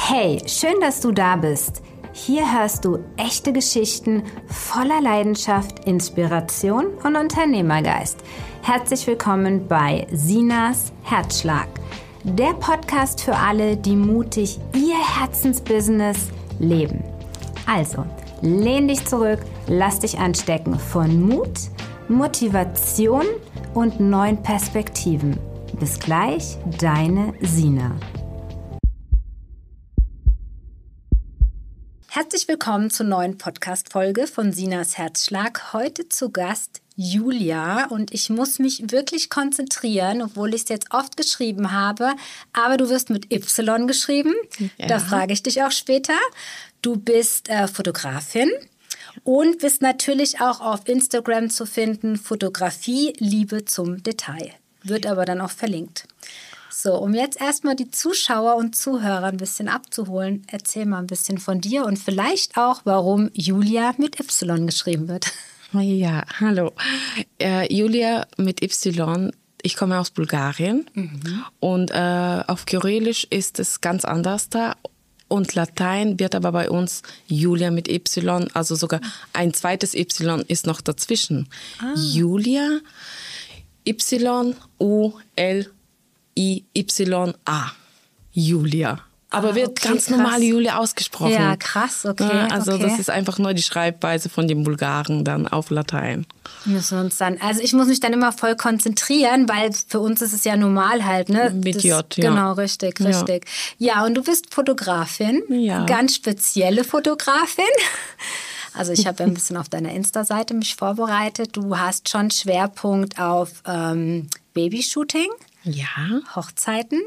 Hey, schön, dass du da bist. Hier hörst du echte Geschichten voller Leidenschaft, Inspiration und Unternehmergeist. Herzlich willkommen bei Sinas Herzschlag. Der Podcast für alle, die mutig ihr Herzensbusiness leben. Also, lehn dich zurück, lass dich anstecken von Mut, Motivation und neuen Perspektiven. Bis gleich, deine Sina. Herzlich willkommen zur neuen Podcast-Folge von Sinas Herzschlag. Heute zu Gast Julia und ich muss mich wirklich konzentrieren, obwohl ich es jetzt oft geschrieben habe, aber du wirst mit Y geschrieben, Da frage ich dich auch später. Du bist Fotografin und bist natürlich auch auf Instagram zu finden, Fotografie, Liebe zum Detail, wird aber dann auch verlinkt. So, um jetzt erstmal die Zuschauer und Zuhörer ein bisschen abzuholen, erzähl mal ein bisschen von dir und vielleicht auch, warum Julia mit Y geschrieben wird. Ja, hallo. Julia mit Y, ich komme aus Bulgarien und auf Kyrillisch ist es ganz anders da und Latein wird aber bei uns Julia mit Y, also sogar ein zweites Y ist noch dazwischen. Julia, Y-U-L-I-Y-A. Julia. Aber wird ganz normal Julia ausgesprochen. Ja, krass, okay. Also das ist einfach nur die Schreibweise von den Bulgaren dann auf Latein. Müssen wir uns dann, also ich muss mich dann immer voll konzentrieren, weil für uns ist es ja normal halt, ne? Mit J, ja. Genau, richtig. Ja, und du bist Fotografin, ganz spezielle Fotografin. Also ich habe ja ein bisschen auf deiner Insta-Seite mich vorbereitet. Du hast schon Schwerpunkt auf Babyshooting, Hochzeiten,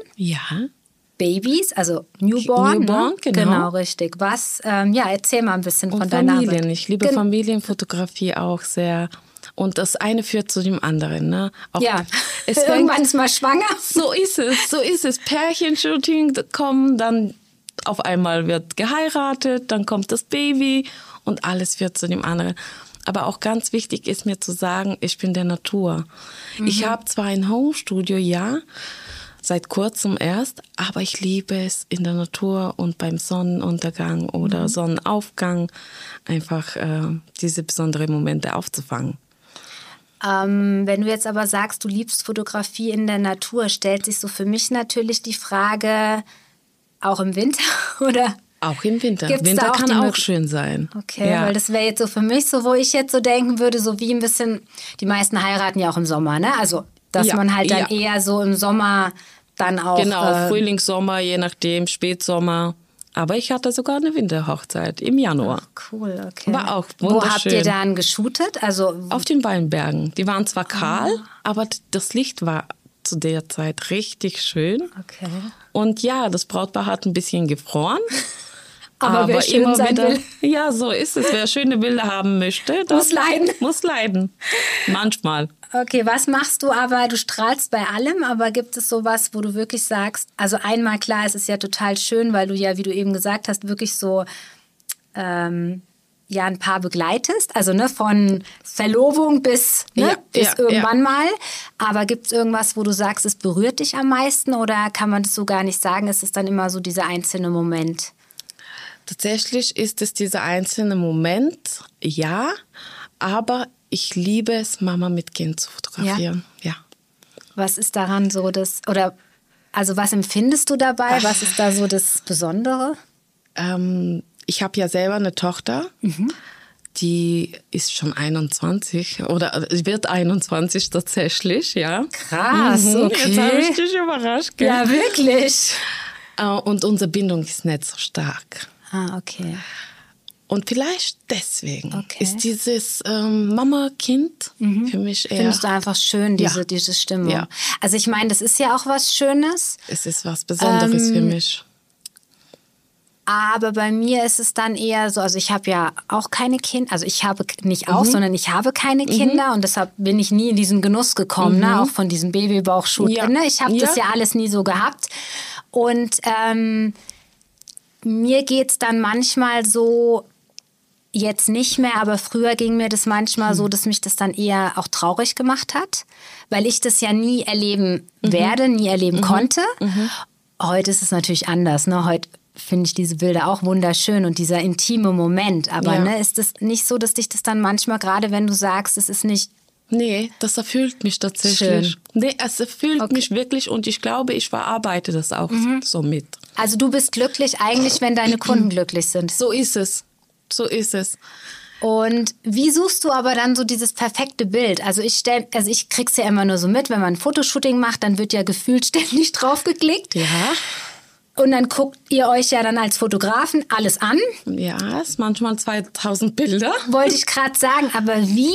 Babys, also Newborn, ne? Genau, richtig. Was, erzähl mal ein bisschen von deiner Arbeit. Familien, ich liebe Familienfotografie auch sehr. Und das eine führt zu dem anderen. Ne? Auch irgendwann ist mal schwanger. So ist es. Pärchenshooting kommen, dann auf einmal wird geheiratet, dann kommt das Baby und alles führt zu dem anderen. Aber auch ganz wichtig ist mir zu sagen, ich bin der Natur. Ich habe zwar ein Homestudio, seit kurzem erst, aber ich liebe es in der Natur und beim Sonnenuntergang oder Sonnenaufgang einfach diese besonderen Momente aufzufangen. Wenn du jetzt aber sagst, du liebst Fotografie in der Natur, stellt sich so für mich natürlich die Frage, auch im Winter oder? Auch im Winter. Winter kann auch schön sein. Okay, weil das wäre jetzt so für mich so, wo ich jetzt so denken würde, so wie ein bisschen, die meisten heiraten ja auch im Sommer, ne? Also, dass man halt dann eher so im Sommer dann auch... Genau, Frühling, Sommer, je nachdem, Spätsommer. Aber ich hatte sogar eine Winterhochzeit im Januar. Ach, cool, okay. War auch wunderschön. Wo habt ihr dann geshootet? Also auf den Weinbergen. Die waren zwar kahl, aber das Licht war zu der Zeit richtig schön. Okay. Und das Brautpaar hat ein bisschen gefroren. Aber wer schön immer sein wieder, will. Ja, so ist es. Wer schöne Bilder haben möchte, muss leiden. Manchmal. Okay, was machst du aber? Du strahlst bei allem, aber gibt es sowas, wo du wirklich sagst, also einmal klar, es ist ja total schön, weil du ja, wie du eben gesagt hast, wirklich so ein Paar begleitest, also ne, von Verlobung bis irgendwann mal. Aber gibt es irgendwas, wo du sagst, es berührt dich am meisten oder kann man das so gar nicht sagen? Es ist dann immer so dieser einzelne Moment. Tatsächlich ist es dieser einzelne Moment, aber ich liebe es, Mama mit Kind zu fotografieren. Ja. Was ist daran so also was empfindest du dabei? Was ist da so das Besondere? Ich habe ja selber eine Tochter, die ist schon 21 oder wird 21 tatsächlich, ja. Krass, okay. Jetzt habe ich dich überrascht, gell? Ja, wirklich. Und unsere Bindung ist nicht so stark. Okay. Und vielleicht deswegen ist dieses Mama-Kind für mich eher... Findest du einfach schön, diese Stimmung. Ja. Also ich meine, das ist ja auch was Schönes. Es ist was Besonderes für mich. Aber bei mir ist es dann eher so, also ich habe ja auch keine Kinder, also ich habe nicht auch, sondern ich habe keine Kinder und deshalb bin ich nie in diesen Genuss gekommen, ne? Auch von diesem Babybauchshooting. Ja. Ne? Ich habe das ja alles nie so gehabt und mir geht's dann manchmal so, jetzt nicht mehr, aber früher ging mir das manchmal so, dass mich das dann eher auch traurig gemacht hat, weil ich das ja nie erleben werde, nie erleben konnte. Heute ist es natürlich anders. Ne? Heute finde ich diese Bilder auch wunderschön und dieser intime Moment. Aber Ja. ist es nicht so, dass dich das dann manchmal, gerade wenn du sagst, es ist nicht... Nee, das erfüllt mich tatsächlich. Schön. Nee, es erfüllt mich wirklich und ich glaube, ich verarbeite das auch so mit. Also du bist glücklich eigentlich, wenn deine Kunden glücklich sind. So ist es. So ist es. Und wie suchst du aber dann so dieses perfekte Bild? Also ich krieg's ja immer nur so mit, wenn man ein Fotoshooting macht, dann wird ja gefühlt ständig drauf geklickt. Ja. Und dann guckt ihr euch ja dann als Fotografen alles an. Ja, es ist manchmal 2000 Bilder. Wollte ich gerade sagen, aber wie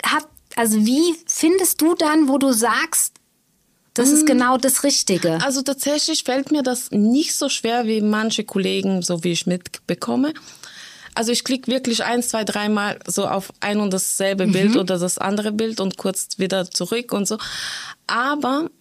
findest du dann, wo du sagst, das ist genau das Richtige? Also tatsächlich fällt mir das nicht so schwer wie manche Kollegen, so wie ich mitbekomme. Also ich klicke wirklich 1, 2, 3 Mal so auf ein und dasselbe Bild oder das andere Bild und kurz wieder zurück und so. Aber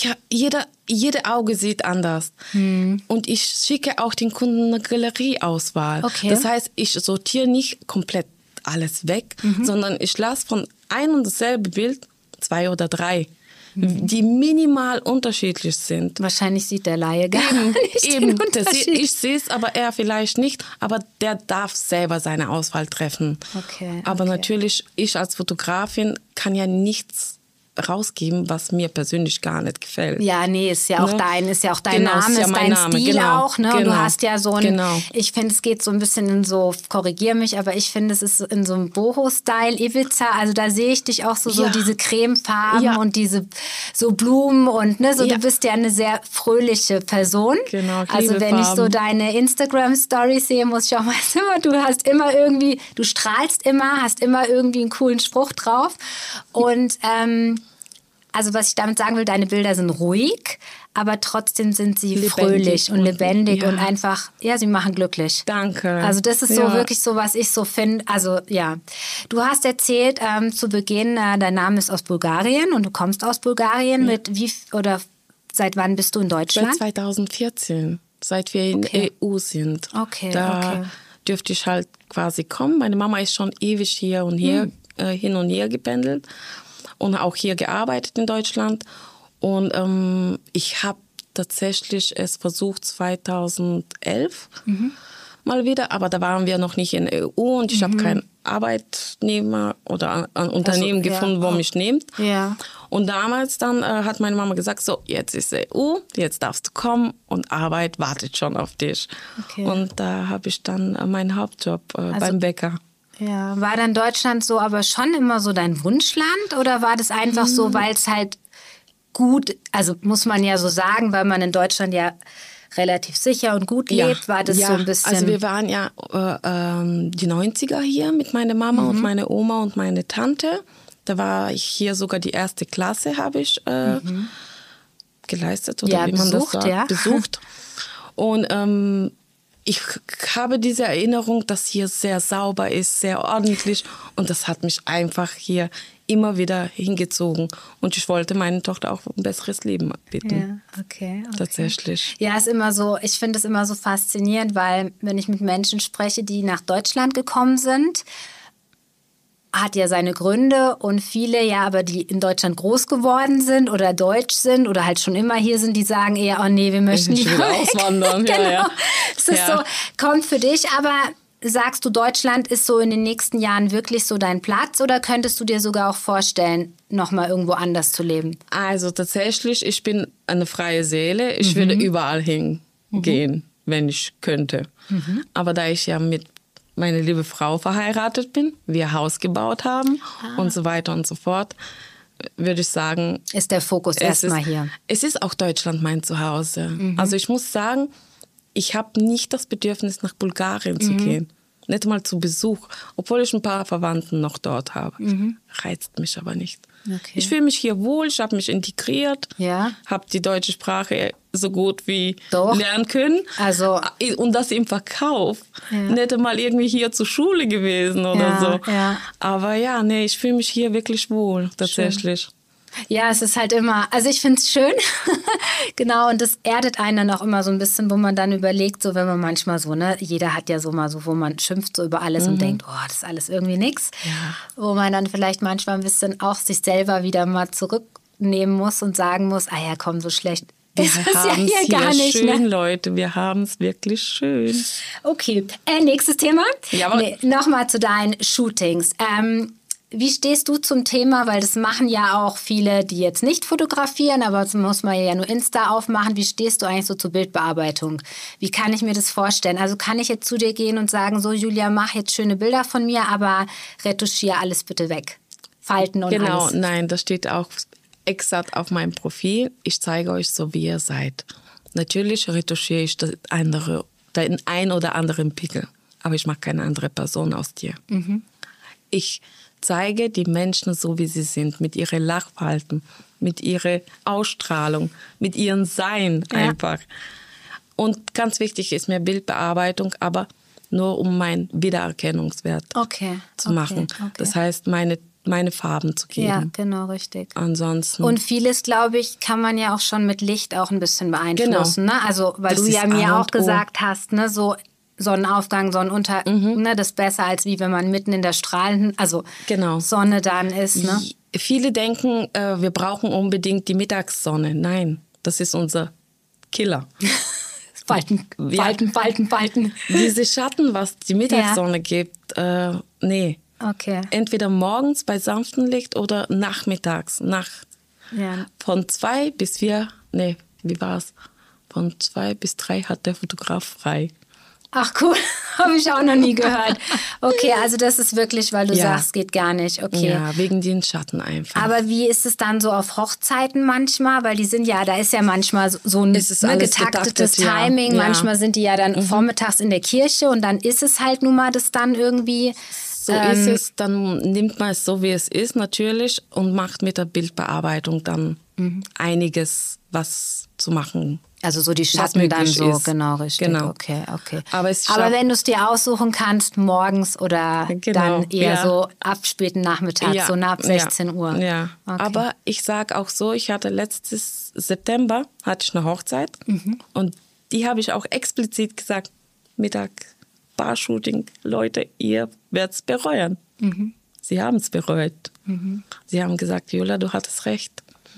jede Auge sieht anders. Und ich schicke auch den Kunden eine Galerieauswahl. Okay. Das heißt, ich sortiere nicht komplett alles weg, sondern ich lasse von ein und dasselbe Bild 2 oder 3, die minimal unterschiedlich sind. Wahrscheinlich sieht der Laie gar nicht den Unterschied. Ich sehe es, aber er vielleicht nicht. Aber der darf selber seine Auswahl treffen. Okay, aber okay. natürlich, ich als Fotografin kann ja nichts rausgeben, was mir persönlich gar nicht gefällt. Ja, nee, ist ja auch Ne? dein Genau, Name, ist ja ist mein dein Name, Stil genau, auch, ne? Und du genau, hast ja so ein, genau. ich finde, es geht so ein bisschen in so, korrigier mich, aber ich finde, es ist in so einem Boho-Style, Ibiza, also da sehe ich dich auch so Ja. diese Cremefarben Ja. und diese so Blumen und ne, so Ja. du bist ja eine sehr fröhliche Person. Genau, ich also liebe wenn ich so Farben. deine Instagram-Stories sehe, muss ich auch mal immer, du hast immer irgendwie, du strahlst immer, hast immer irgendwie einen coolen Spruch drauf und also was ich damit sagen will, deine Bilder sind ruhig, aber trotzdem sind sie Lebendig fröhlich und lebendig ja. und einfach, ja, sie machen glücklich. Danke. Also das ist so Ja. wirklich so, was ich so finde. Also ja, du hast erzählt zu Beginn, dein Name ist aus Bulgarien und du kommst aus Bulgarien. Seit wann bist du in Deutschland? Seit 2014, seit wir in Okay. EU sind. Okay, Da okay. dürfte ich halt quasi kommen. Meine Mama ist schon ewig hier und hier, hin und her gependelt und auch hier gearbeitet in Deutschland. Und ich habe tatsächlich es versucht 2011 mal wieder, aber da waren wir noch nicht in der EU und ich habe keinen Arbeitnehmer oder ein Unternehmen ja. gefunden, wo mich nimmt. Ja. Und damals dann hat meine Mama gesagt, so, jetzt ist EU, jetzt darfst du kommen und Arbeit wartet schon auf dich. Okay. Und da habe ich dann meinen Hauptjob beim Bäcker. Ja, war dann Deutschland so aber schon immer so dein Wunschland oder war das einfach so, weil es halt gut, also muss man ja so sagen, weil man in Deutschland ja relativ sicher und gut lebt, war das so ein bisschen... Also wir waren ja die 90er hier mit meiner Mama und meiner Oma und meine Tante. Da war ich hier sogar die 1. Klasse, habe ich geleistet oder Ja, wie man besucht, das sagt, ja. besucht. Und ich habe diese Erinnerung, dass hier sehr sauber ist, sehr ordentlich. Und das hat mich einfach hier immer wieder hingezogen. Und ich wollte meiner Tochter auch ein besseres Leben bieten. Ja, okay. Tatsächlich. Ja, ist immer so, ich finde es immer so faszinierend, weil wenn ich mit Menschen spreche, die nach Deutschland gekommen sind, hat ja seine Gründe und viele ja, aber die in Deutschland groß geworden sind oder deutsch sind oder halt schon immer hier sind, die sagen eher, oh nee, wir möchten Ich lieber will weg. auswandern. Genau. Ja, ja. Es ist Ja. so, kommt für dich, aber sagst du, Deutschland ist so in den nächsten Jahren wirklich so dein Platz oder könntest du dir sogar auch vorstellen, nochmal irgendwo anders zu leben? Also tatsächlich, ich bin eine freie Seele. Ich würde überall hingehen, wenn ich könnte. Aber da ich ja mit meiner liebe Frau verheiratet bin, wir Haus gebaut haben und so weiter und so fort, würde ich sagen... Ist der Fokus erstmal hier? Es ist auch Deutschland mein Zuhause. Also ich muss sagen, ich habe nicht das Bedürfnis, nach Bulgarien zu gehen. Nicht mal zu Besuch, obwohl ich ein paar Verwandten noch dort habe. Reizt mich aber nicht. Okay. Ich fühle mich hier wohl, ich habe mich integriert, Ja. habe die deutsche Sprache so gut wie Doch. lernen können. Also- Und das im Verkauf. Ja. Nicht mal irgendwie hier zur Schule gewesen oder Ja, so. ja. Aber ja, nee, ich fühle mich hier wirklich wohl, tatsächlich. Ja, es ist halt immer, also ich finde es schön, genau, und das erdet einen dann auch immer so ein bisschen, wo man dann überlegt, so wenn man manchmal so, ne, jeder hat ja so mal so, wo man schimpft so über alles und denkt, oh, das ist alles irgendwie nix, wo man dann vielleicht manchmal ein bisschen auch sich selber wieder mal zurücknehmen muss und sagen muss, ah ja, komm, so schlecht Wir ist es ja haben es hier hier gar nicht, schön, ne? Leute. Wir haben es wirklich schön. Okay, nächstes Thema. Jawohl. Nochmal zu deinen Shootings. Wie stehst du zum Thema, weil das machen ja auch viele, die jetzt nicht fotografieren, aber das muss man ja nur Insta aufmachen. Wie stehst du eigentlich so zur Bildbearbeitung? Wie kann ich mir das vorstellen? Also kann ich jetzt zu dir gehen und sagen, so Julia, mach jetzt schöne Bilder von mir, aber retuschiere alles bitte weg. Falten und Genau, alles. nein, das steht auch exakt auf meinem Profil. Ich zeige euch so, wie ihr seid. Natürlich retuschiere ich den ein oder anderen Pickel, aber ich mache keine andere Person aus dir. Ich zeige die Menschen so, wie sie sind, mit ihren Lachfalten, mit ihrer Ausstrahlung, mit ihrem Sein einfach. Und ganz wichtig ist mir Bildbearbeitung, aber nur um meinen Wiedererkennungswert zu machen. Okay. Das heißt, meine Farben zu geben. Ja, genau, richtig. Ansonsten. Und vieles, glaube ich, kann man ja auch schon mit Licht auch ein bisschen beeinflussen. Genau. Ne? Also, weil Das du ist ja mir A auch und O. gesagt hast, ne, so Sonnenaufgang, Sonnenuntergang, ne, das ist besser, als wie wenn man mitten in der strahlenden, Genau. Sonne dann ist. Ne? Viele denken, wir brauchen unbedingt die Mittagssonne. Nein, das ist unser Killer. Falten. Diese Schatten, was die Mittagssonne gibt, nee. Okay. Entweder morgens bei sanftem Licht oder nachmittags. Von 2 bis 4, nee, wie war's? Von 2 bis 3 hat der Fotograf frei. Ach cool, habe ich auch noch nie gehört. Okay, also das ist wirklich, weil du sagst, geht gar nicht. Okay. Ja, wegen den Schatten einfach. Aber wie ist es dann so auf Hochzeiten manchmal? Weil die sind ja, da ist ja manchmal so ein getaktetes Timing. Ja. Manchmal sind die ja dann vormittags in der Kirche und dann ist es halt nun mal das dann irgendwie. So ist es, dann nimmt man es so, wie es ist natürlich und macht mit der Bildbearbeitung dann einiges, was zu machen. Also so die Schatten dann so, ist. genau, richtig. Genau. Okay. Aber wenn du es dir aussuchen kannst, morgens oder dann eher so ab späten Nachmittag, so nach 16 Uhr. Ja, okay. Aber ich sage auch so, ich hatte letztes September hatte ich eine Hochzeit und die habe ich auch explizit gesagt, Mittag, Bar-Shooting, Leute, ihr werdet es bereuen. Sie haben es bereut. Sie haben gesagt, Julia, du hattest recht.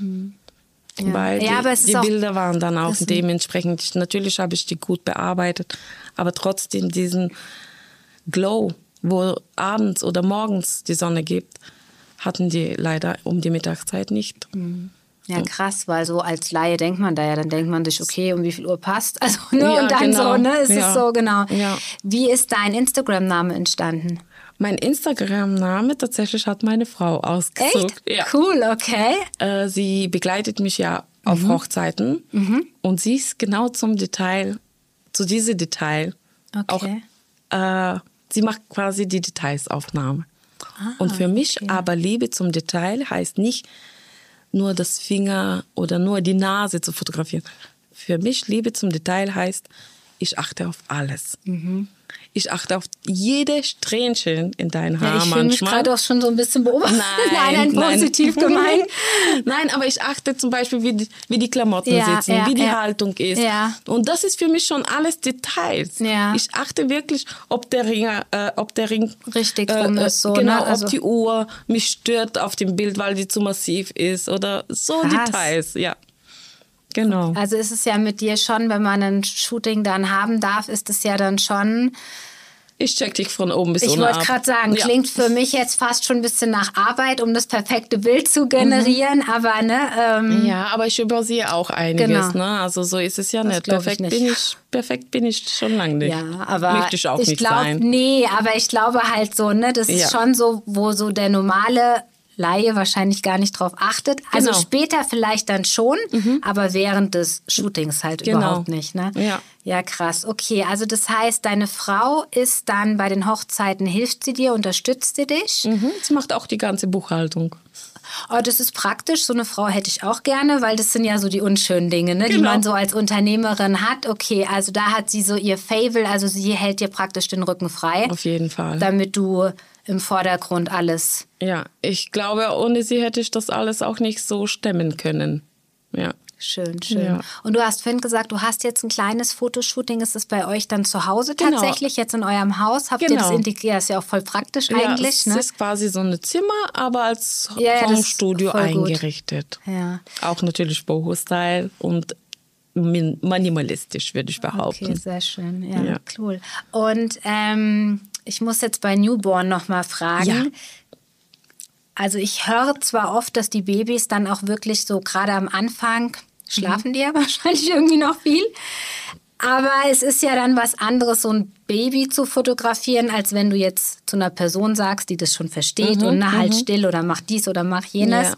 Ja. Weil aber die Bilder waren dann auch dementsprechend, natürlich habe ich die gut bearbeitet, aber trotzdem diesen Glow, wo abends oder morgens die Sonne gibt, hatten die leider um die Mittagszeit nicht. Ja, krass, weil so als Laie denkt man da ja, dann denkt man sich, okay, um wie viel Uhr passt? Also, ne, Ja, und dann genau. so, ne, es ist so, genau. Ja. Wie ist dein Instagram-Name entstanden? Mein Instagram-Name tatsächlich hat meine Frau ausgesucht. Echt? Ja. Cool, okay. Sie begleitet mich ja auf Hochzeiten und sie ist genau zu diesem Detail. Okay. Auch, sie macht quasi die Detailsaufnahme. Und für mich aber Liebe zum Detail heißt nicht nur das Finger oder nur die Nase zu fotografieren. Für mich Liebe zum Detail heißt, ich achte auf alles. Ich achte auf jede Strähnchen in deinen Haaren. Ja, ich fühle mich gerade auch schon so ein bisschen beobachtet. Nein, positiv gemeint. Nein, aber ich achte zum Beispiel, wie die Klamotten sitzen, wie die Haltung ist. Ja. Und das ist für mich schon alles Details. Ja. Ich achte wirklich, ob der Ring richtig rum ist. So, genau, ne? Also, ob die Uhr mich stört auf dem Bild, weil die zu massiv ist oder so krass. Details. Ja. Genau. Also ist es ja mit dir schon, wenn man ein Shooting dann haben darf, ist es ja dann schon. Ich check dich von oben bis unten ab. Ich wollte gerade sagen, klingt für mich jetzt fast schon ein bisschen nach Arbeit, um das perfekte Bild zu generieren, aber ne. Ja, aber ich übersehe auch einiges, Genau. ne? Also so ist es ja Das nicht. glaub ich nicht. Perfekt bin ich schon lange nicht. Ja, aber möchte ich auch nicht sein. Nee, aber ich glaube halt so, ne, das ist schon so, wo so der normale Laie wahrscheinlich gar nicht drauf achtet. Also Genau. später vielleicht dann schon, aber während des Shootings halt überhaupt nicht. Ne? Ja, krass. Okay, also das heißt, deine Frau ist dann bei den Hochzeiten, hilft sie dir, unterstützt sie dich? Sie macht auch die ganze Buchhaltung. Oh, das ist praktisch. So eine Frau hätte ich auch gerne, weil das sind ja so die unschönen Dinge, ne, die Genau. man so als Unternehmerin hat. Okay, also da hat sie so ihr Fable, also sie hält dir praktisch den Rücken frei. Auf jeden Fall. Damit du im Vordergrund alles. Ja, ich glaube, ohne sie hätte ich das alles auch nicht so stemmen können. Ja. Schön. Ja. Und du hast vorhin gesagt, du hast jetzt ein kleines Fotoshooting. Ist das bei euch dann zu Hause Genau. tatsächlich, jetzt in eurem Haus? Habt ihr das integriert? Das ist ja auch voll praktisch eigentlich. Es Ne? ist quasi so ein Zimmer, aber als das ist Homestudio voll gut. eingerichtet. Ja. Auch natürlich Boho-Style und minimalistisch, würde ich behaupten. Okay, sehr schön. Ja, cool. Und ich muss jetzt bei Newborn noch mal fragen. Ja. Also ich höre zwar oft, dass die Babys dann auch wirklich so gerade am Anfang schlafen die ja wahrscheinlich irgendwie noch viel. Aber es ist ja dann was anderes, so ein Baby zu fotografieren, als wenn du jetzt zu einer Person sagst, die das schon versteht und halt still oder mach dies oder mach jenes.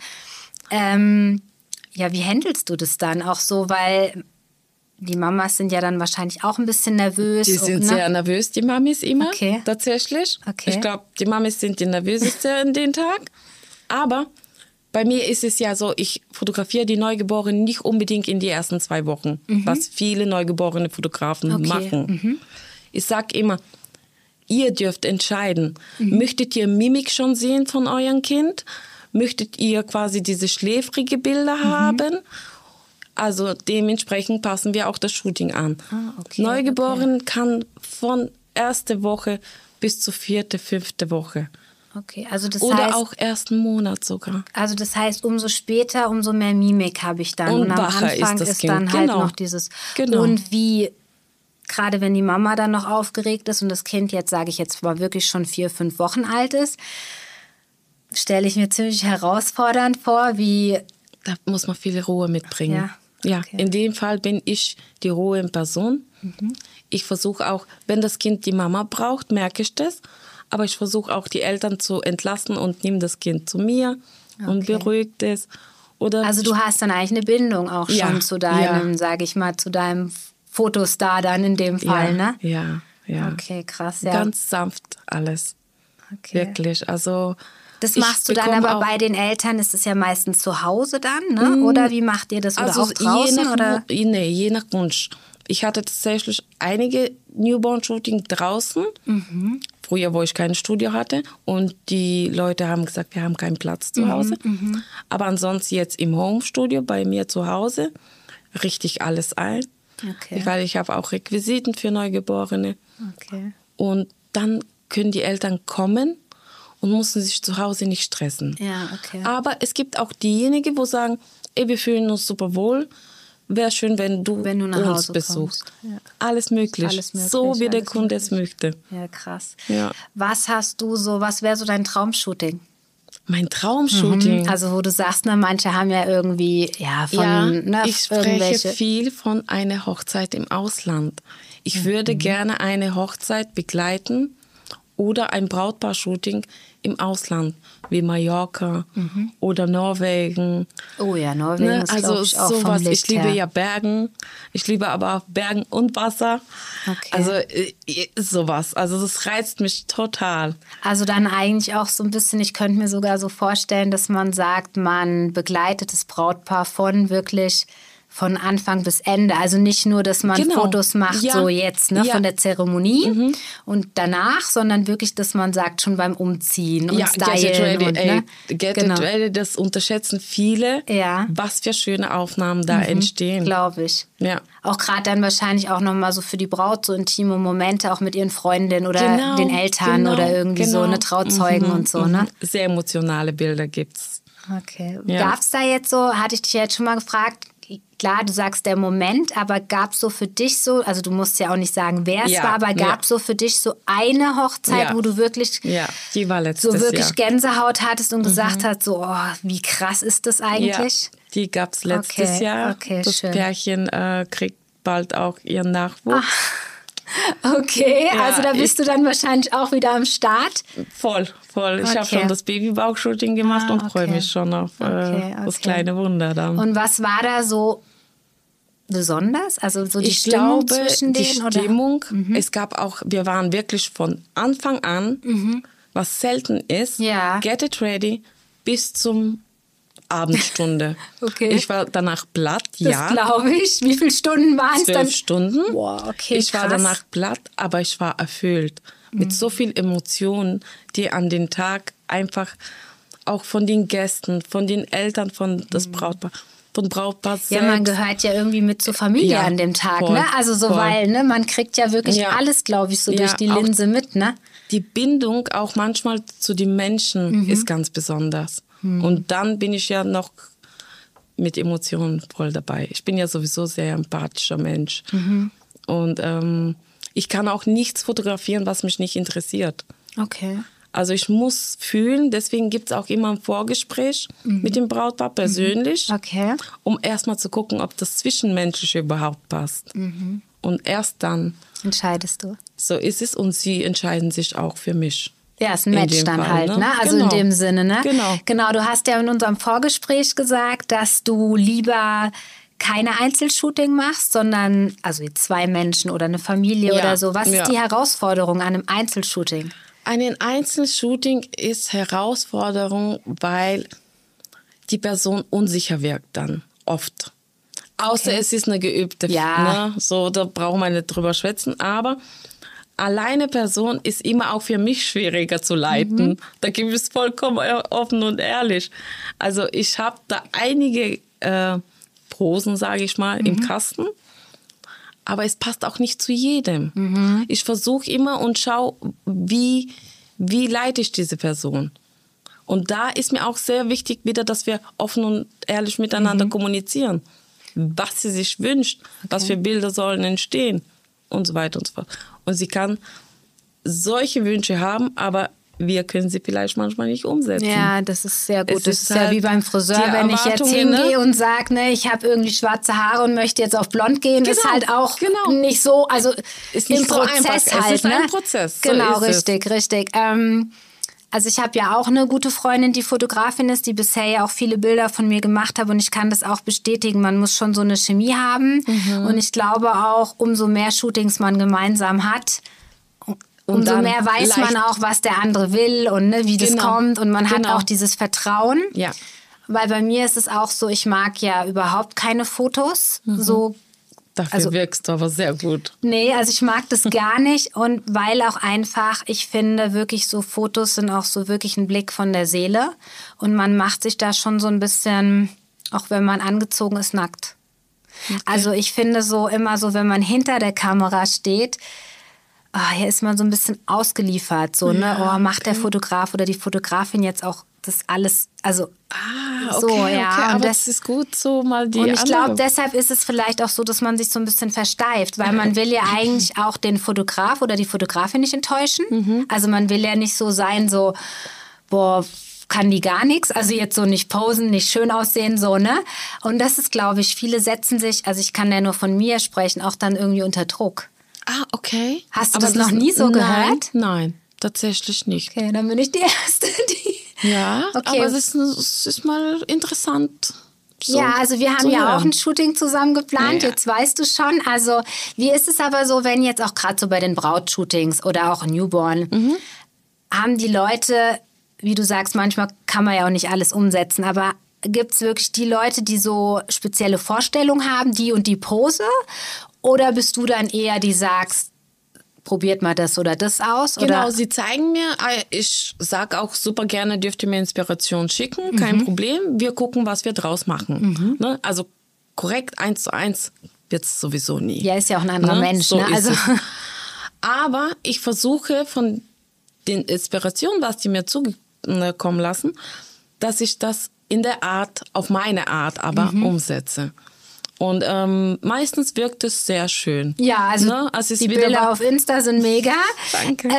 Ja, wie handelst du das dann auch so? Weil die Mamas sind ja dann wahrscheinlich auch ein bisschen nervös. Die sind sehr nervös, die Mamis immer, tatsächlich. Okay. Ich glaube, die Mamis sind die nervöseste an den Tag. Aber bei mir ist es ja so, ich fotografiere die Neugeborenen nicht unbedingt in die ersten 2 Wochen, was viele neugeborene Fotografen machen. Ich sage immer, ihr dürft entscheiden. Möchtet ihr Mimik schon sehen von eurem Kind? Möchtet ihr quasi diese schläfrige Bilder haben? Also dementsprechend passen wir auch das Shooting an. Neugeboren kann von 1. Woche bis zur 4., 5. Woche. Okay, also das Oder heißt, auch 1. Monat sogar. Also das heißt, umso später, umso mehr Mimik habe ich dann. Und am Anfang ist dann halt noch dieses. Genau. Und wie, gerade wenn die Mama dann noch aufgeregt ist und das Kind jetzt, sage ich jetzt mal, wirklich schon 4, 5 Wochen alt ist, stelle ich mir ziemlich herausfordernd vor, wie... Da muss man viel Ruhe mitbringen. Ja, okay. In dem Fall bin ich die Ruhe in Person. Ich versuche auch, wenn das Kind die Mama braucht, merke ich das. Aber ich versuche auch, die Eltern zu entlassen und nehme das Kind zu mir und beruhigt es. Oder also du hast dann eigentlich eine Bindung auch schon zu deinem, sage ich mal, zu deinem Fotostar dann in dem Fall, ne? Ja. Okay, krass, ja. Ganz sanft alles. Okay. Wirklich, also... Das machst du dann aber bei den Eltern, ist es ja meistens zu Hause dann, ne? Oder wie macht ihr das? Oder auch draußen? Je nach Wunsch. Ich hatte tatsächlich einige Newborn-Shooting draußen, früher, wo ich kein Studio hatte. Und die Leute haben gesagt, wir haben keinen Platz zu Hause. Aber ansonsten jetzt im Home-Studio bei mir zu Hause richte ich alles ein. Okay. Weil ich habe auch Requisiten für Neugeborene. Okay. Und dann können die Eltern kommen und müssen sich zu Hause nicht stressen. Ja, okay. Aber es gibt auch diejenigen, die sagen, wir fühlen uns super wohl. Wäre schön, wenn du nach uns Hause besuchst. Ja. Alles möglich. So wie der Kunde es möchte. Ja, krass. Ja. Was wäre so dein Traumshooting? Mein Traumshooting? Also wo du sagst, manche haben ja irgendwie, ich spreche viel von einer Hochzeit im Ausland. Ich würde gerne eine Hochzeit begleiten oder ein Brautpaar-Shooting im Ausland, wie Mallorca oder Norwegen. Oh ja, Norwegen ist, glaube ich, auch sowas. vom Licht Ich liebe her. ja Bergen. Ich liebe aber auch Bergen und Wasser. Okay. Also sowas. Also das reizt mich total. Also dann eigentlich auch so ein bisschen, ich könnte mir sogar so vorstellen, dass man sagt, man begleitet das Brautpaar von Anfang bis Ende. Also nicht nur, dass man Fotos macht, so jetzt von der Zeremonie und danach, sondern wirklich, dass man sagt, schon beim Umziehen und Stylen. Get it ready, das unterschätzen viele, was für schöne Aufnahmen da entstehen. Glaube ich. Ja. Auch gerade dann wahrscheinlich auch nochmal so für die Braut so intime Momente, auch mit ihren Freundinnen oder den Eltern oder irgendwie so eine Trauzeugen und so. Ne? Sehr emotionale Bilder gibt's. Okay. Gab es da jetzt so, hatte ich dich jetzt schon mal gefragt, klar, du sagst der Moment, aber gab es so für dich so, also du musst ja auch nicht sagen, wer es war, aber gab es so für dich so eine Hochzeit, wo du wirklich die war letztes so wirklich Jahr. Gänsehaut hattest und gesagt hast, so, wie krass ist das eigentlich? Ja, die gab es letztes Jahr. Okay, das schön. Pärchen kriegt bald auch ihren Nachwuchs. Okay, also da bist du dann wahrscheinlich auch wieder am Start. Voll. Ich habe schon das Babybauch-Shooting gemacht und freue mich schon auf das kleine Wunder dann. Und was war da so besonders? Also so die Stimmung zwischen denen? Die Stimmung, es gab auch, wir waren wirklich von Anfang an, was selten ist, get it ready, bis zum Abendstunde. Okay. Ich war danach platt, Das glaube ich. Wie viele Stunden waren es dann? 12 Stunden. Wow, okay, ich war danach platt, aber ich war erfüllt. Mit so viel Emotionen, die an den Tag einfach auch von den Gästen, von den Eltern von das Brautpaar, von Brautpaar selbst. Ja, man gehört ja irgendwie mit zur Familie an dem Tag, ne? Also so, weil, man kriegt ja wirklich alles, glaube ich, so durch die Linse mit, ne? Die Bindung auch manchmal zu den Menschen ist ganz besonders. Und dann bin ich ja noch mit Emotionen voll dabei. Ich bin ja sowieso sehr empathischer Mensch. Und ich kann auch nichts fotografieren, was mich nicht interessiert. Okay. Also ich muss fühlen, deswegen gibt es auch immer ein Vorgespräch mit dem Brautpaar persönlich, Okay. um erstmal zu gucken, ob das Zwischenmenschliche überhaupt passt. Und erst dann, Entscheidest du. so ist es, und sie entscheiden sich auch für mich. Ja, ist ein In Match dem dann Fall, halt, ne? ne? Also Genau. in dem Sinne, ne? Genau. Du hast ja in unserem Vorgespräch gesagt, dass du lieber keine Einzelshooting machst, sondern also 2 Menschen oder eine Familie Ja, oder so. Was ja. ist die Herausforderung an einem Einzelshooting? Ein Einzelshooting ist Herausforderung, weil die Person unsicher wirkt dann oft. Außer es ist eine geübte, Ja. ne? So, da brauchen wir nicht drüber schwätzen. Aber alleine Person ist immer auch für mich schwieriger zu leiten. Da gebe ich es vollkommen offen und ehrlich. Also ich habe da einige Posen, sage ich mal, im Kasten. Aber es passt auch nicht zu jedem. Ich versuche immer und schaue, wie leite ich diese Person. Und da ist mir auch sehr wichtig wieder, dass wir offen und ehrlich miteinander kommunizieren. Was sie sich wünscht, was für Bilder sollen entstehen und so weiter und so fort. Und sie kann solche Wünsche haben, aber wir können sie vielleicht manchmal nicht umsetzen. Ja, das ist sehr gut. Es Das ist ist ja halt wie beim Friseur, die wenn ich jetzt Erwartungen, hingehe ne? und sage, ne, ich habe irgendwie schwarze Haare und möchte jetzt auf blond gehen, ist Genau, halt auch genau. nicht so, also Ist nicht im so Prozess einfach. halt. Es ist ne? ein Prozess, so Genau, ist es. richtig. Also ich habe ja auch eine gute Freundin, die Fotografin ist, die bisher ja auch viele Bilder von mir gemacht hat und ich kann das auch bestätigen. Man muss schon so eine Chemie haben und ich glaube auch, umso mehr Shootings man gemeinsam hat, umso dann mehr weiß man leicht- auch, was der andere will und ne, wie das Genau. kommt und man hat Genau. auch dieses Vertrauen. Ja. Weil bei mir ist es auch so, ich mag ja überhaupt keine Fotos. So, Dafür Also- wirkst du aber sehr gut. nee, also ich mag das gar nicht. Und weil auch einfach, ich finde wirklich so Fotos sind auch so wirklich ein Blick von der Seele. Und man macht sich da schon so ein bisschen, auch wenn man angezogen ist, nackt. Also ich finde so immer so, wenn man hinter der Kamera steht, hier ist man so ein bisschen ausgeliefert. So, ne? Macht der Fotograf oder die Fotografin jetzt auch das alles, also so, ja. aber Und das ist gut, so mal die und ich glaube, andere- deshalb ist es vielleicht auch so, dass man sich so ein bisschen versteift, weil man will ja eigentlich auch den Fotograf oder die Fotografin nicht enttäuschen. Also man will ja nicht so sein, so, boah, kann die gar nichts, also jetzt so nicht posen, nicht schön aussehen, so, ne? Und das ist, glaube ich, viele setzen sich, also ich kann ja nur von mir sprechen, auch dann irgendwie unter Druck. Okay. Hast du das noch nie so gehört? Nein, tatsächlich nicht. Okay, dann bin ich die Erste, die... Ja, Okay. aber es ist mal interessant. So Ja, also wir haben zu ja hören. auch ein Shooting zusammen geplant, Ja. jetzt weißt du schon. Also wie ist es aber so, wenn jetzt auch gerade so bei den Brautshootings oder auch Newborn, haben die Leute, wie du sagst, manchmal kann man ja auch nicht alles umsetzen, aber gibt es wirklich die Leute, die so spezielle Vorstellungen haben, die und die Pose? Oder bist du dann eher, die sagst, probiert mal das oder das aus? Genau, Oder? sie zeigen mir, ich sage auch super gerne, dürft ihr mir Inspiration schicken, kein Problem. Wir gucken, was wir draus machen. Ne? Also korrekt 1:1 wird es sowieso nie. Ja, ist ja auch ein anderer Mensch. So Ne? ist Also es. Aber ich versuche von den Inspirationen, was die mir zukommen lassen, dass ich das in der Art, auf meine Art aber umsetze. Und meistens wirkt es sehr schön. Ja, also, Ne? Also es die ist wieder Bilder auf Insta sind mega. Danke.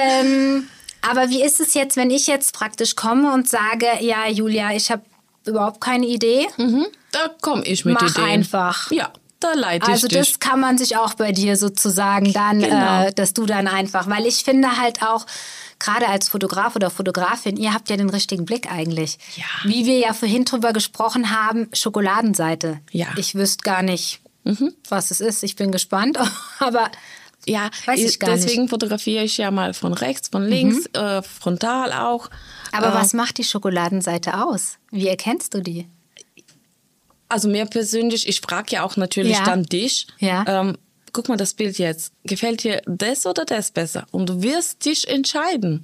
Aber wie ist es jetzt, wenn ich jetzt praktisch komme und sage, ja, Julia, ich habe überhaupt keine Idee? Da komme ich mit Mach Ideen. einfach. Ja, da leite Also ich dich. das kann man sich auch bei dir sozusagen dann, Genau. dass du dann einfach, weil ich finde halt auch, gerade als Fotograf oder Fotografin, ihr habt ja den richtigen Blick eigentlich. Ja. Wie wir ja vorhin drüber gesprochen haben, Schokoladenseite. Ja. Ich wüsste gar nicht, was es ist. Ich bin gespannt, aber Ja, weiß ich gar deswegen fotografiere ich ja mal von rechts, von links, frontal auch. Aber was macht die Schokoladenseite aus? Wie erkennst du die? Also mir persönlich, ich frage ja auch natürlich Ja. dann dich. Ja. Guck mal, das Bild jetzt. Gefällt dir das oder das besser? Und du wirst dich entscheiden.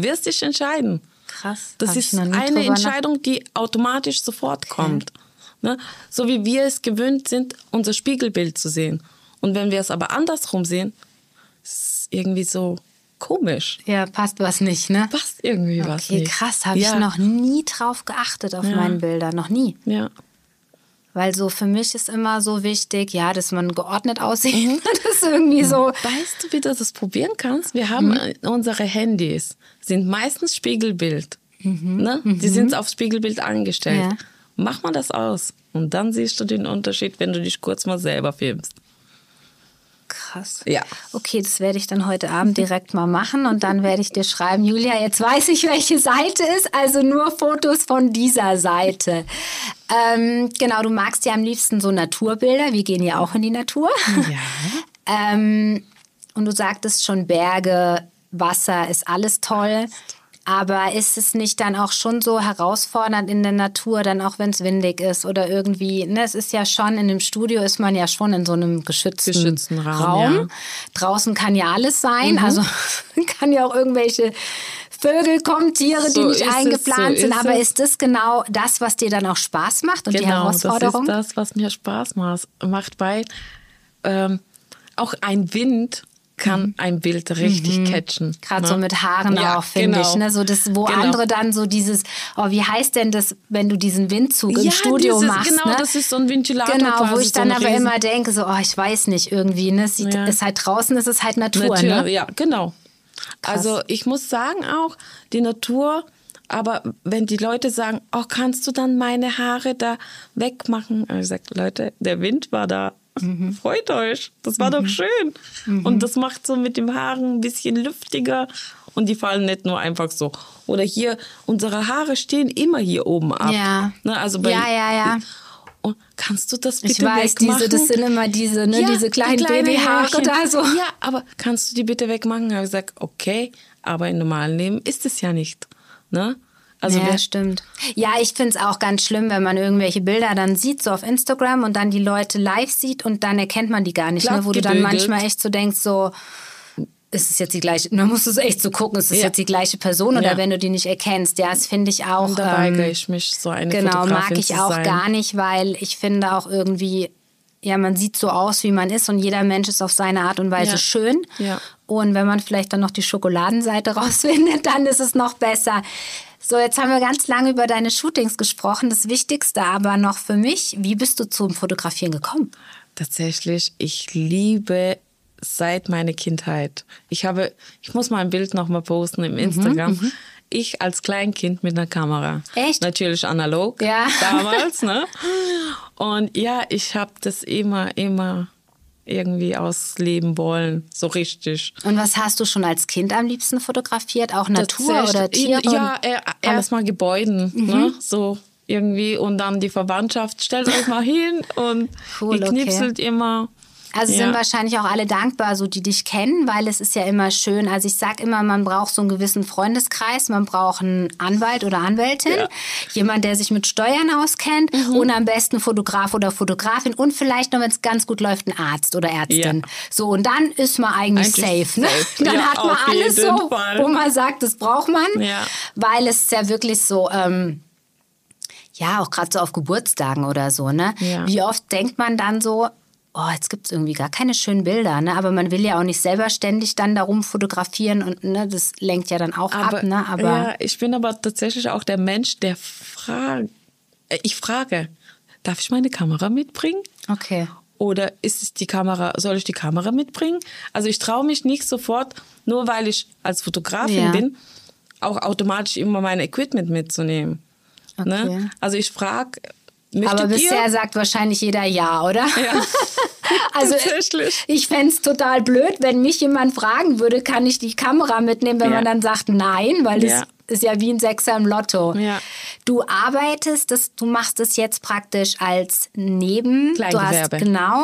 Krass. Das hab ich ist noch nie eine drüber Entscheidung, die automatisch sofort kommt. Ne? So wie wir es gewöhnt sind, unser Spiegelbild zu sehen. Und wenn wir es aber andersrum sehen, ist es irgendwie so komisch. Ja, passt was nicht, ne? Passt irgendwie was Okay, nicht. krass. Habe ich Ja. noch nie drauf geachtet auf meinen Bildern. Noch nie. Ja. Weil so für mich ist immer so wichtig, ja, dass man geordnet aussieht. Das ist irgendwie so. Weißt du, wie du das probieren kannst? Wir haben unsere Handys, sind meistens Spiegelbild. Ne? Die sind auf Spiegelbild angestellt. Ja. Mach mal das aus. Und dann siehst du den Unterschied, wenn du dich kurz mal selber filmst. Krass. Ja. Okay, das werde ich dann heute Abend direkt mal machen und dann werde ich dir schreiben, Julia, jetzt weiß ich, welche Seite ist, also nur Fotos von dieser Seite. Genau, du magst ja am liebsten so Naturbilder, wir gehen ja auch in die Natur. Ja. Und du sagtest schon, Berge, Wasser ist alles toll. Aber ist es nicht dann auch schon so herausfordernd in der Natur, dann auch wenn es windig ist oder irgendwie, ne, es ist ja schon, in dem Studio ist man ja schon in so einem geschützten Raum. Ja. Draußen kann ja alles sein, also kann ja auch irgendwelche Vögel kommen, Tiere, die nicht eingeplant sind. Aber ist das genau das, was dir dann auch Spaß macht und die Herausforderung? Das ist das, was mir Spaß macht, weil auch ein Wind kann ein Bild richtig catchen. Gerade so mit Haaren auch, finde ich. Ne? So das, wo andere dann so dieses, wie heißt denn das, wenn du diesen Windzug im Studio machst? Genau, ne? das ist so ein Ventilator. Genau, wo ich dann so aber immer denke, so, ich weiß nicht, irgendwie, ne? Ist halt draußen, ist es halt Natur, ne? Ja, genau. Krass. Also ich muss sagen auch, die Natur, aber wenn die Leute sagen, kannst du dann meine Haare da wegmachen? Ich sage, Leute, der Wind war da. Freut euch, das war doch schön. Und das macht so mit den Haaren ein bisschen lüftiger und die fallen nicht nur einfach so. Oder hier, unsere Haare stehen immer hier oben ab. Ja, ne, also ja. Und kannst du das bitte wegmachen? Ich weiß, das sind immer diese, ne, diese kleinen Babyhaare da so. Ja, aber kannst du die bitte wegmachen? Da habe ich gesagt, okay, aber im normalen Leben ist es ja nicht. Ne? Also ja, stimmt. Ja, ich finde es auch ganz schlimm, wenn man irgendwelche Bilder dann sieht, so auf Instagram und dann die Leute live sieht und dann erkennt man die gar nicht, ne? Wo du dann manchmal echt so denkst, so, ist es jetzt die gleiche, dann musst du es echt so gucken, ist es jetzt die gleiche Person oder wenn du die nicht erkennst. Ja, das finde ich auch. Und da weigere ich mich, so eine Fotografin mag ich zu auch sein. gar nicht, weil ich finde auch irgendwie, ja, man sieht so aus, wie man ist und jeder Mensch ist auf seine Art und Weise schön. Ja. Und wenn man vielleicht dann noch die Schokoladenseite rausfindet, dann ist es noch besser. So, jetzt haben wir ganz lange über deine Shootings gesprochen. Das Wichtigste aber noch für mich, wie bist du zum Fotografieren gekommen? Tatsächlich, ich liebe seit meiner Kindheit. Ich muss mal ein Bild noch mal posten im Instagram. Ich als Kleinkind mit einer Kamera. Echt? Natürlich analog, damals. Ne? Und ja, ich habe das immer irgendwie ausleben wollen, so richtig. Und was hast du schon als Kind am liebsten fotografiert? Auch Natur oder Tiere? Ja, erstmal Gebäuden, ne? So irgendwie. Und dann die Verwandtschaft, stellt euch mal hin und ihr knipselt immer. Also sind wahrscheinlich auch alle dankbar, so die dich kennen, weil es ist ja immer schön. Also ich sag immer, man braucht so einen gewissen Freundeskreis, man braucht einen Anwalt oder Anwältin, jemand, der sich mit Steuern auskennt und am besten Fotograf oder Fotografin und vielleicht noch, wenn es ganz gut läuft, ein Arzt oder Ärztin. Ja. So, und dann ist man eigentlich safe. Ne? Dann hat man alles so, wo man sagt, das braucht man, weil es ist ja wirklich so... ja, auch gerade so auf Geburtstagen oder so, ne? Ja. Wie oft denkt man dann so, jetzt gibt es irgendwie gar keine schönen Bilder, ne? Aber man will ja auch nicht selber ständig dann darum fotografieren und ne, das lenkt ja dann auch ab, ne? Aber ja, ich bin aber tatsächlich auch der Mensch, der fragt. Ich frage, darf ich meine Kamera mitbringen? Okay. Oder soll ich die Kamera mitbringen? Also ich traue mich nicht sofort, nur weil ich als Fotografin bin, auch automatisch immer mein Equipment mitzunehmen. Okay. Ne? Also ich frage, aber bisher sagt wahrscheinlich jeder ja, oder? Ja. Also ich fände es total blöd, wenn mich jemand fragen würde, kann ich die Kamera mitnehmen, wenn man dann sagt nein, weil das ist ja wie ein Sechser im Lotto. Ja. Du du machst es jetzt praktisch als Kleingewerbe.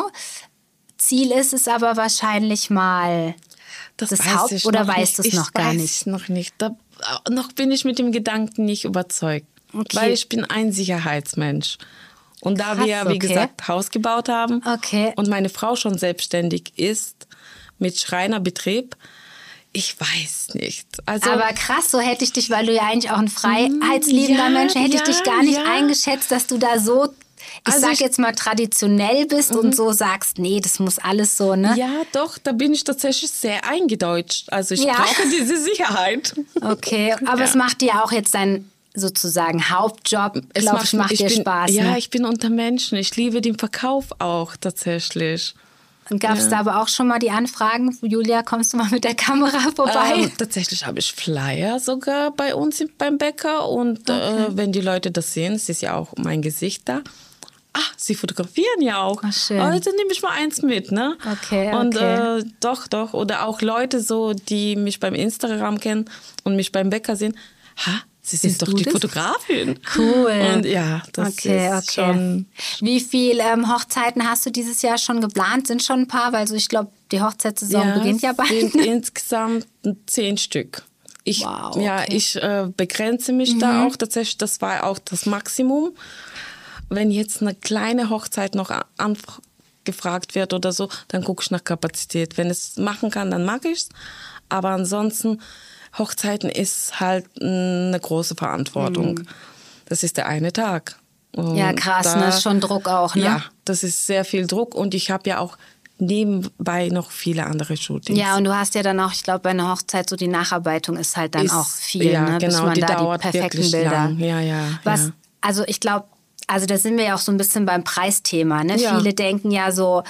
Ziel ist es aber wahrscheinlich mal das Haupt, oder weißt du es noch gar nicht? Ich noch nicht. Noch bin ich mit dem Gedanken nicht überzeugt. Okay. Weil ich bin ein Sicherheitsmensch. Und da wir, wie gesagt, Haus gebaut haben und meine Frau schon selbstständig ist mit Schreinerbetrieb, ich weiß nicht. Also, aber krass, so hätte ich dich, weil du ja eigentlich auch ein freiheitsliebender Mensch, hätte ich dich gar nicht eingeschätzt, dass du da so, ich sag jetzt mal, traditionell bist und so sagst, nee, das muss alles so, ne? Ja, doch, da bin ich tatsächlich sehr eingedeutscht. Also ich brauche diese Sicherheit. Okay, aber es macht dir auch jetzt sozusagen Hauptjob, glaube ich, macht dir Spaß. Ja, ne? ich bin unter Menschen. Ich liebe den Verkauf auch tatsächlich. Und gab es da aber auch schon mal die Anfragen, Julia, kommst du mal mit der Kamera vorbei? Tatsächlich habe ich Flyer sogar bei uns beim Bäcker. Und wenn die Leute das sehen, es ist ja auch mein Gesicht da. Ach, sie fotografieren ja auch. Ach, schön. Dann nehme ich mal eins mit, ne? Okay, und okay. doch. Oder auch Leute so, die mich beim Instagram kennen und mich beim Bäcker sehen. Ha, Sie sind Bist doch du die das? Fotografin. Cool. Und ja, das ist schon... Wie viele Hochzeiten hast du dieses Jahr schon geplant? Sind schon ein paar? Weil so, ich glaube, die Hochzeitssaison beginnt ja bald. Sind insgesamt 10 Stück. Wow, okay. Ich begrenze mich da auch tatsächlich. Das war auch das Maximum. Wenn jetzt eine kleine Hochzeit noch angefragt wird oder so, dann gucke ich nach Kapazität. Wenn es machen kann, dann mag ich es. Aber ansonsten, Hochzeiten ist halt eine große Verantwortung. Das ist der eine Tag. Und Ja, krass, ne? Ist schon Druck auch, ne? Ja, das ist sehr viel Druck. Und ich habe ja auch nebenbei noch viele andere Shootings. Ja, und du hast ja dann auch, ich glaube, bei einer Hochzeit so die Nacharbeitung ist halt dann auch viel, ja, ne? Bis genau, man die da dauert die perfekten wirklich Bilder. lang. Ja. Also ich glaube, da sind wir ja auch so ein bisschen beim Preisthema, ne? Ja. Viele denken ja so,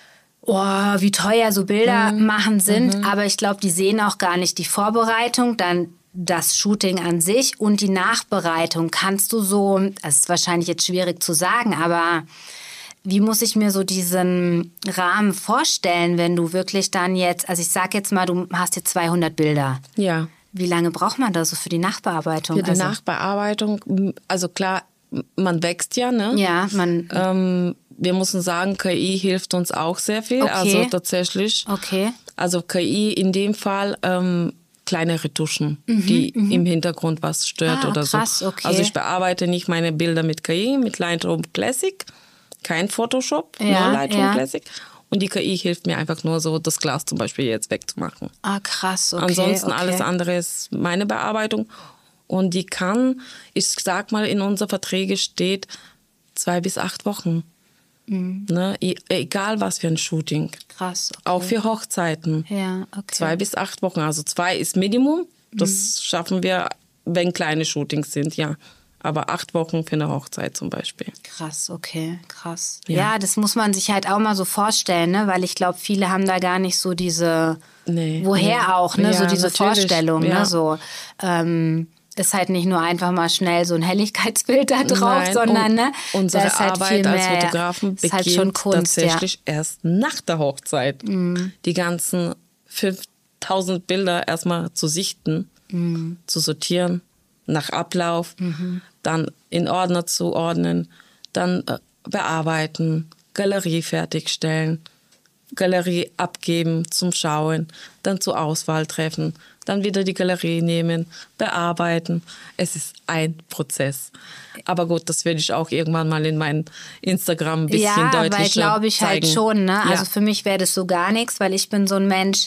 oh, wie teuer so Bilder machen sind, aber ich glaube, die sehen auch gar nicht die Vorbereitung, dann das Shooting an sich und die Nachbereitung. Kannst du so, das ist wahrscheinlich jetzt schwierig zu sagen, aber wie muss ich mir so diesen Rahmen vorstellen, wenn du wirklich dann jetzt, also ich sag jetzt mal, du hast jetzt 200 Bilder. Ja. Wie lange braucht man da so für die Nachbearbeitung? Für die Nachbearbeitung, also klar, man wächst ja, ne? Ja, wir müssen sagen, KI hilft uns auch sehr viel, Okay. also tatsächlich. Okay. Also KI in dem Fall kleine Retuschen, die im Hintergrund was stört oder krass, so. okay. Also ich bearbeite nicht meine Bilder mit KI, mit Lightroom Classic, kein Photoshop, Ja, nur Lightroom ja. Classic. Und die KI hilft mir einfach nur so, das Glas zum Beispiel jetzt wegzumachen. Ah, krass, okay. Ansonsten okay. alles andere ist meine Bearbeitung. Und die kann, ich sag mal, in unseren Verträgen steht 2 bis 8 Wochen. Ne? Egal was für ein Shooting. Krass. Okay. Auch für Hochzeiten. Ja, okay. 2 bis 8 Wochen. Also 2 ist Minimum. Das schaffen wir, wenn kleine Shootings sind, ja. Aber 8 Wochen für eine Hochzeit zum Beispiel. Krass, okay, krass. Ja. Ja, das muss man sich halt auch mal so vorstellen, ne? Weil ich glaube, viele haben da gar nicht so diese, woher auch, ne? Ja, so diese natürlich. Vorstellung, Ja. ne? So, ist halt nicht nur einfach mal schnell so ein Helligkeitsbild da drauf, Nein, sondern ne, unsere da ist halt Arbeit viel als mehr, Fotografen ist halt schon beginnt Kunst, tatsächlich erst nach der Hochzeit. Die ganzen 5000 Bilder erstmal zu sichten, zu sortieren, nach Ablauf, dann in Ordner zu ordnen, dann bearbeiten, Galerie fertigstellen, Galerie abgeben zum Schauen, dann zur Auswahl treffen, dann wieder die Galerie nehmen, bearbeiten. Es ist ein Prozess. Aber gut, das werde ich auch irgendwann mal in meinem Instagram ein bisschen deutlicher weil glaube ich zeigen. halt schon, ne? Ja. Also für mich wäre das so gar nichts, weil ich bin so ein Mensch,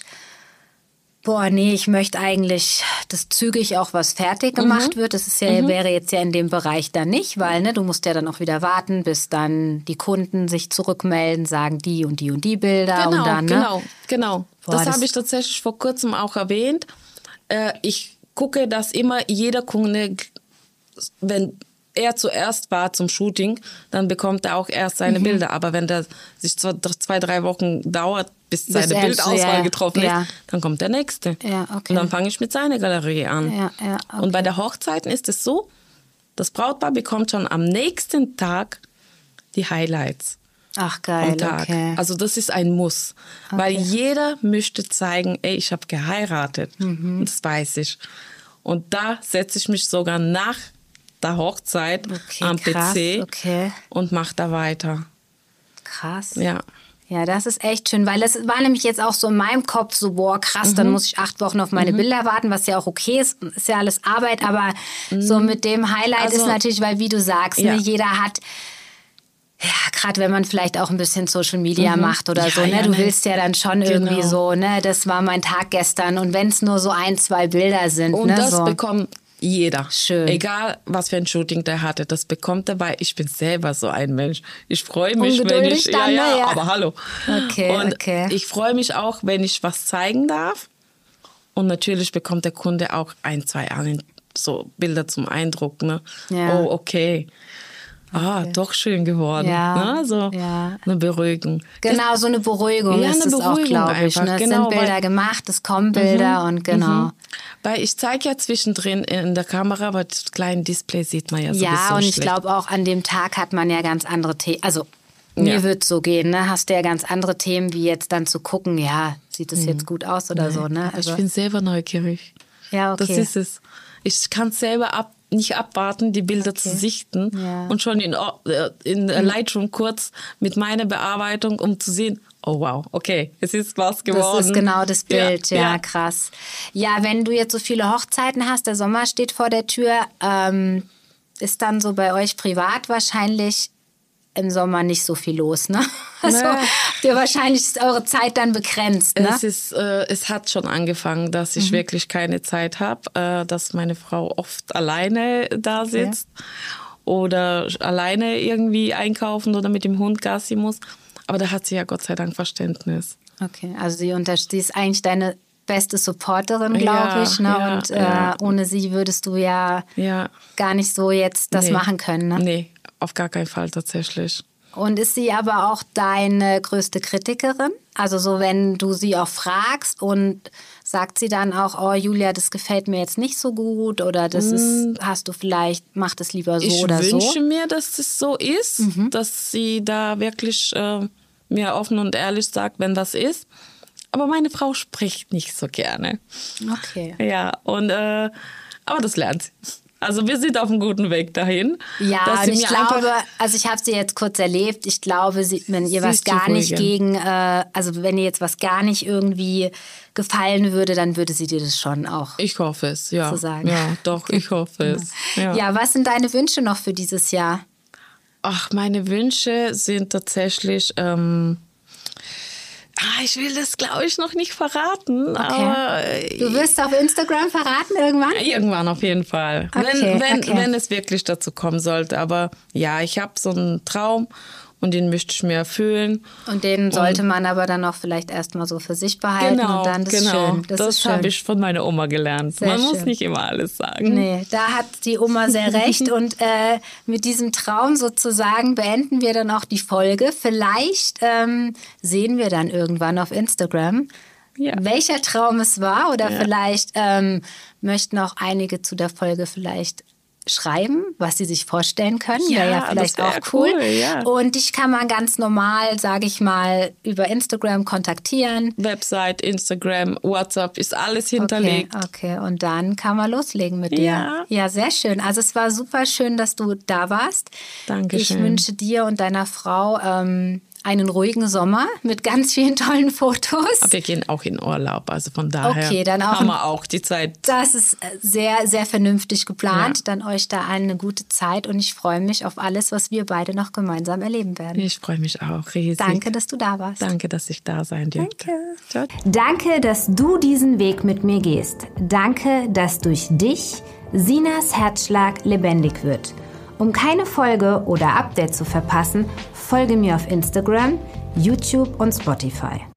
ich möchte eigentlich, dass zügig auch was fertig gemacht wird. Das ist ja, wäre jetzt ja in dem Bereich dann nicht, weil ne, du musst ja dann auch wieder warten, bis dann die Kunden sich zurückmelden, sagen die und die und die Bilder. Genau, und dann, ne? genau. Boah, das das- habe ich tatsächlich vor kurzem auch erwähnt. Ich gucke, dass immer jeder Kunde, wenn er zuerst war zum Shooting, dann bekommt er auch erst seine Bilder. Aber wenn der sich 2-3 Wochen dauert, bis seine er- Bildauswahl ja, getroffen ja. ist, dann kommt der nächste. Ja, okay. Und dann fange ich mit seiner Galerie an. Ja, okay. Und bei der Hochzeiten ist es so, das Brautpaar bekommt schon am nächsten Tag die Highlights. Ach geil, Am Tag. okay. Also das ist ein Muss, weil jeder möchte zeigen, ey, ich habe geheiratet. Und das weiß ich. Und da setze ich mich sogar nach der Hochzeit Okay, am krass, PC okay. und mache da weiter. Krass. Ja. Ja, das ist echt schön, weil das war nämlich jetzt auch so in meinem Kopf so, boah, krass, dann muss ich 8 Wochen auf meine Bilder warten, was ja auch okay ist ja alles Arbeit, aber so mit dem Highlight Also- ist natürlich, weil wie du sagst, Ja. ne, jeder hat, ja, gerade wenn man vielleicht auch ein bisschen Social Media macht oder Ja, so, ne, ja, du ne. willst ja dann schon irgendwie Genau. so, ne, das war mein Tag gestern und wenn es nur so 1, 2 Bilder sind, Und ne, das so. bekommt jeder. Schön. Egal, was für ein Shooting der hatte, das bekommt er, weil ich bin selber so ein Mensch. Ich freue mich, wenn Ungeduldig ich... dann, ne? Ja. aber hallo. Okay, und okay. ich freue mich auch, wenn ich was zeigen darf. Und natürlich bekommt der Kunde auch 1, 2 so Bilder zum Eindruck, ne? Ja. Oh, okay. Doch schön geworden. Ja. Ne? So eine Beruhigung. Genau, so eine Beruhigung ist es auch, glaube ich. Ne? Es sind Bilder gemacht, es kommen Bilder und genau. Weil ich zeige ja zwischendrin in der Kamera, aber das kleine Display sieht man ja sowieso Ja, und ich schlecht. glaube auch an dem Tag hat man ja ganz andere Themen. Also mir wird es so gehen, ne? Hast du ja ganz andere Themen, wie jetzt dann zu gucken, ja, sieht es jetzt gut aus oder so. Ne? Also, ich bin selber neugierig. Ja, okay. Das ist es. Ich kann es selber nicht abwarten, die Bilder zu sichten und schon in Lightroom kurz mit meiner Bearbeitung, um zu sehen, oh wow, okay, es ist was geworden. Das ist genau das Bild, ja, krass. Ja, wenn du jetzt so viele Hochzeiten hast, der Sommer steht vor der Tür, ist dann so bei euch privat wahrscheinlich im Sommer nicht so viel los, ne? Also wahrscheinlich ist eure Zeit dann begrenzt, ne? Es hat schon angefangen, dass ich wirklich keine Zeit habe, dass meine Frau oft alleine da sitzt oder alleine irgendwie einkaufen oder mit dem Hund Gassi muss. Aber da hat sie ja Gott sei Dank Verständnis. Okay, also sie ist eigentlich deine beste Supporterin, glaube ich, ne? Und ohne sie würdest du ja gar nicht so jetzt das machen können, ne? Nee. Auf gar keinen Fall tatsächlich. Und ist sie aber auch deine größte Kritikerin? Also so, wenn du sie auch fragst und sagt sie dann auch, oh Julia, das gefällt mir jetzt nicht so gut oder das ist, mach das lieber so oder so? Ich wünsche mir, dass es so ist, dass sie da wirklich mir offen und ehrlich sagt, wenn das ist. Aber meine Frau spricht nicht so gerne. Okay. Ja, und aber das lernt sie. Also wir sind auf einem guten Weg dahin. Ja, und ich glaube, also ich habe sie jetzt kurz erlebt, ich glaube, wenn ihr was gar nicht wenn ihr jetzt was gar nicht irgendwie gefallen würde, dann würde sie dir das schon auch. Ich hoffe es, ja. So sagen. Ja, doch, ich hoffe es. Ja, was sind deine Wünsche noch für dieses Jahr? Ach, meine Wünsche sind tatsächlich... ich will das, glaube ich, noch nicht verraten. Okay. Aber du wirst auf Instagram verraten irgendwann? Irgendwann auf jeden Fall. Okay, wenn es wirklich dazu kommen sollte. Aber ja, ich habe so einen Traum und den möchte ich mir erfüllen. Und den sollte man aber dann auch vielleicht erstmal so für sich behalten. Genau, und dann ist schön. Das habe ich von meiner Oma gelernt. Man muss nicht immer alles sagen. Nee, da hat die Oma sehr recht. Und mit diesem Traum sozusagen beenden wir dann auch die Folge. Vielleicht sehen wir dann irgendwann auf Instagram, welcher Traum es war. Oder vielleicht möchten auch einige zu der Folge vielleicht schreiben, was sie sich vorstellen können. Ja, vielleicht auch cool. Ja. Und dich kann man ganz normal, sage ich mal, über Instagram kontaktieren. Website, Instagram, WhatsApp, ist alles hinterlegt. Okay. Und dann kann man loslegen mit dir. Ja, sehr schön. Also es war super schön, dass du da warst. Dankeschön. Ich wünsche dir und deiner Frau einen ruhigen Sommer mit ganz vielen tollen Fotos. Aber wir gehen auch in Urlaub, also von daher dann auch haben wir auch die Zeit. Das ist sehr, sehr vernünftig geplant. Dann euch da allen eine gute Zeit und ich freue mich auf alles, was wir beide noch gemeinsam erleben werden. Ich freue mich auch riesig. Danke, dass du da warst. Danke, dass ich da sein durfte. Danke. Danke, dass du diesen Weg mit mir gehst. Danke, dass durch dich Sinas Herzschlag lebendig wird. Um keine Folge oder Update zu verpassen, folge mir auf Instagram, YouTube und Spotify.